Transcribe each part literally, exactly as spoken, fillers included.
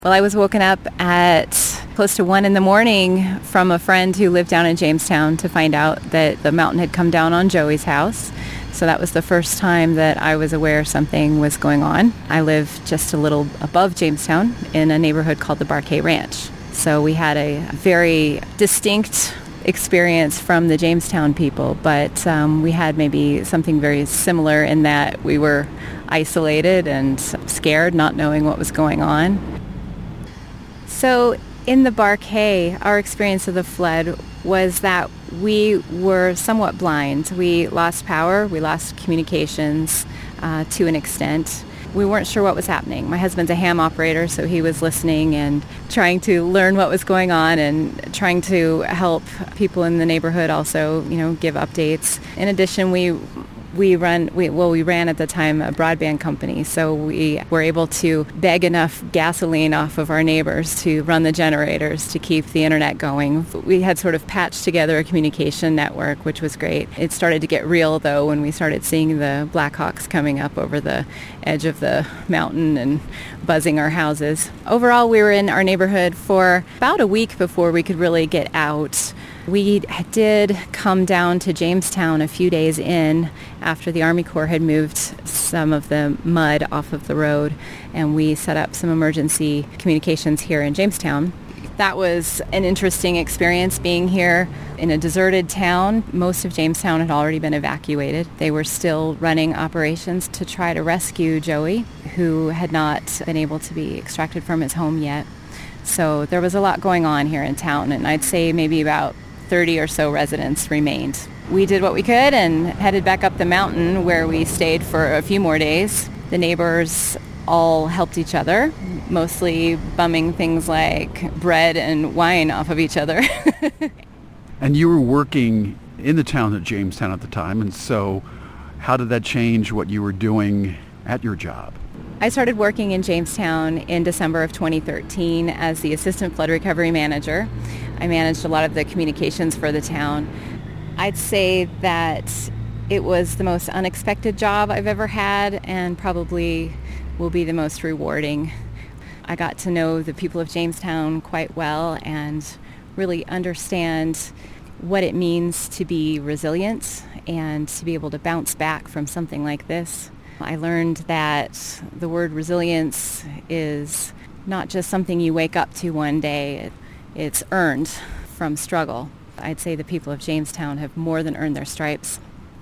Well, I was woken up at close to one in the morning from a friend who lived down in Jamestown to find out that the mountain had come down on Joey's house. So that was the first time that I was aware something was going on. I live just a little above Jamestown in a neighborhood called the Barquet Ranch. So we had a very distinct experience from the Jamestown people, but um, we had maybe something very similar in that we were isolated and scared, not knowing what was going on. So in the Barquet, our experience of the flood was that we were somewhat blind. We lost power, we lost communications uh, to an extent. We weren't sure what was happening. My husband's a ham operator, so he was listening and trying to learn what was going on and trying to help people in the neighborhood also, you know, give updates. In addition, we We run, we, well, we ran at the time a broadband company, so we were able to beg enough gasoline off of our neighbors to run the generators to keep the internet going. We had sort of patched together a communication network, which was great. It started to get real, though, when we started seeing the Blackhawks coming up over the edge of the mountain and buzzing our houses. Overall, we were in our neighborhood for about a week before we could really get out. We did come down to Jamestown a few days in after the Army Corps had moved some of the mud off of the road, and we set up some emergency communications here in Jamestown. That was an interesting experience being here in a deserted town. Most of Jamestown had already been evacuated. They were still running operations to try to rescue Joey, who had not been able to be extracted from his home yet. So there was a lot going on here in town, and I'd say maybe about thirty or so residents remained. We did what we could and headed back up the mountain, where we stayed for a few more days. The neighbors all helped each other, mostly bumming things like bread and wine off of each other. And you were working in the town of Jamestown at the time, and so how did that change what you were doing at your job? I started working in Jamestown in December of twenty thirteen as the Assistant Flood Recovery Manager. I managed a lot of the communications for the town. I'd say that it was the most unexpected job I've ever had, and probably will be the most rewarding. I got to know the people of Jamestown quite well and really understand what it means to be resilient and to be able to bounce back from something like this. I learned that the word resilience is not just something you wake up to one day. It's earned from struggle. I'd say the people of Jamestown have more than earned their stripes.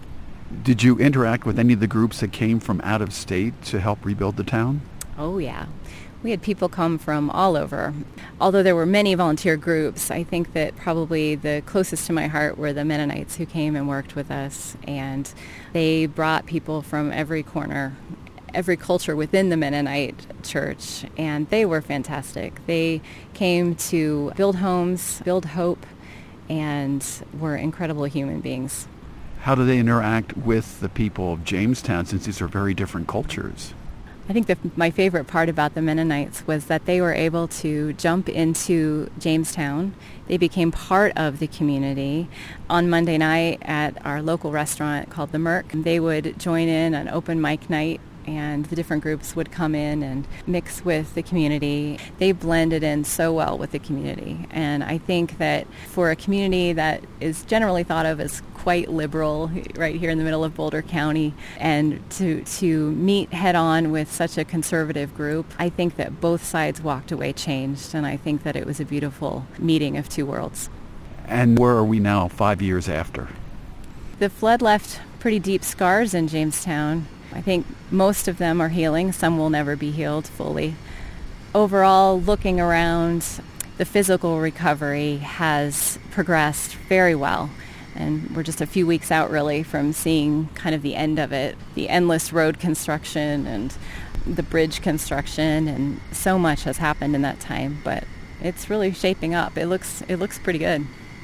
Did you interact with any of the groups that came from out of state to help rebuild the town? Oh, yeah. We had people come from all over. Although there were many volunteer groups, I think that probably the closest to my heart were the Mennonites who came and worked with us. And they brought people from every corner, every culture within the Mennonite church, and they were fantastic. They came to build homes, build hope, and were incredible human beings. How do they interact with the people of Jamestown, since these are very different cultures? I think that my favorite part about the Mennonites was that they were able to jump into Jamestown. They became part of the community. On Monday night at our local restaurant called The Merc, they would join in an open mic night, and the different groups would come in and mix with the community. They blended in so well with the community. And I think that for a community that is generally thought of as quite liberal right here in the middle of Boulder County, and to to meet head on with such a conservative group, I think that both sides walked away changed, and I think that it was a beautiful meeting of two worlds. And where are we now, five years after? The flood left pretty deep scars in Jamestown. I think most of them are healing. Some will never be healed fully. Overall, looking around, the physical recovery has progressed very well. And we're just a few weeks out, really, from seeing kind of the end of it. The endless road construction and the bridge construction, and so much has happened in that time. But it's really shaping up. It looks it looks pretty good.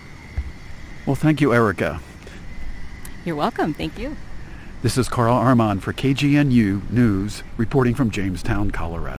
Well, thank you, Erica. You're welcome. Thank you. This is Carl Armand for K G N U News, reporting from Jamestown, Colorado.